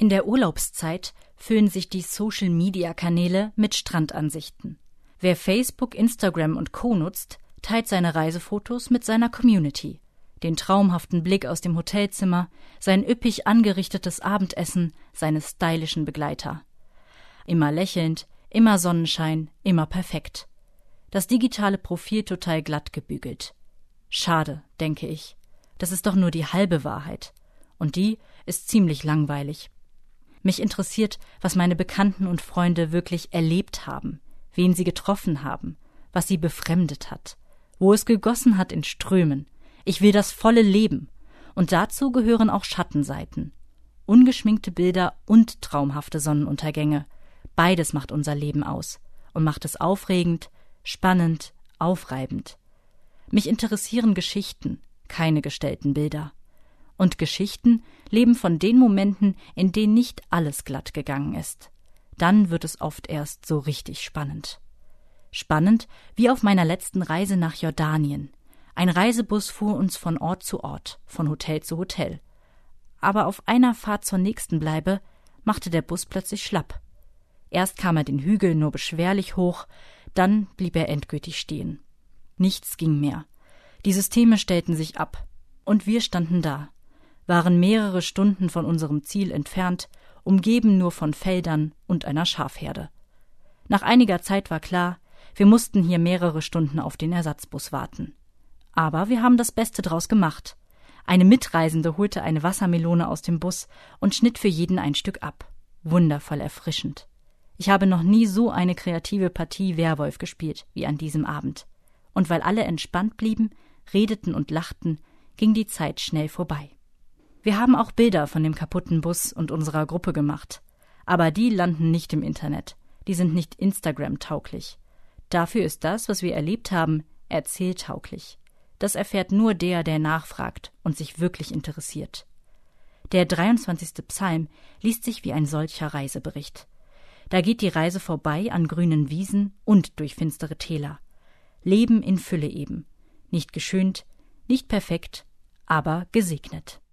In der Urlaubszeit füllen sich die Social-Media-Kanäle mit Strandansichten. Wer Facebook, Instagram und Co. nutzt, teilt seine Reisefotos mit seiner Community. Den traumhaften Blick aus dem Hotelzimmer, sein üppig angerichtetes Abendessen, seine stylischen Begleiter. Immer lächelnd, immer Sonnenschein, immer perfekt. Das digitale Profil total glatt gebügelt. Schade, denke ich. Das ist doch nur die halbe Wahrheit. Und die ist ziemlich langweilig. Mich interessiert, was meine Bekannten und Freunde wirklich erlebt haben, wen sie getroffen haben, was sie befremdet hat, wo es gegossen hat in Strömen. Ich will das volle Leben. Und dazu gehören auch Schattenseiten. Ungeschminkte Bilder und traumhafte Sonnenuntergänge. Beides macht unser Leben aus und macht es aufregend, spannend, aufreibend. Mich interessieren Geschichten, keine gestellten Bilder. Und Geschichten leben von den Momenten, in denen nicht alles glatt gegangen ist. Dann wird es oft erst so richtig spannend. Spannend wie auf meiner letzten Reise nach Jordanien. Ein Reisebus fuhr uns von Ort zu Ort, von Hotel zu Hotel. Aber auf einer Fahrt zur nächsten Bleibe machte der Bus plötzlich schlapp. Erst kam er den Hügel nur beschwerlich hoch, dann blieb er endgültig stehen. Nichts ging mehr. Die Systeme stellten sich ab. Und wir standen da, waren mehrere Stunden von unserem Ziel entfernt, umgeben nur von Feldern und einer Schafherde. Nach einiger Zeit war klar, wir mussten hier mehrere Stunden auf den Ersatzbus warten. Aber wir haben das Beste draus gemacht. Eine Mitreisende holte eine Wassermelone aus dem Bus und schnitt für jeden ein Stück ab. Wundervoll erfrischend. Ich habe noch nie so eine kreative Partie Werwolf gespielt wie an diesem Abend. Und weil alle entspannt blieben, redeten und lachten, ging die Zeit schnell vorbei. Wir haben auch Bilder von dem kaputten Bus und unserer Gruppe gemacht. Aber die landen nicht im Internet. Die sind nicht Instagram-tauglich. Dafür ist das, was wir erlebt haben, erzähltauglich. Das erfährt nur der nachfragt und sich wirklich interessiert. Der 23. Psalm liest sich wie ein solcher Reisebericht. Da geht die Reise vorbei an grünen Wiesen und durch finstere Täler. Leben in Fülle eben. Nicht geschönt, nicht perfekt, aber gesegnet.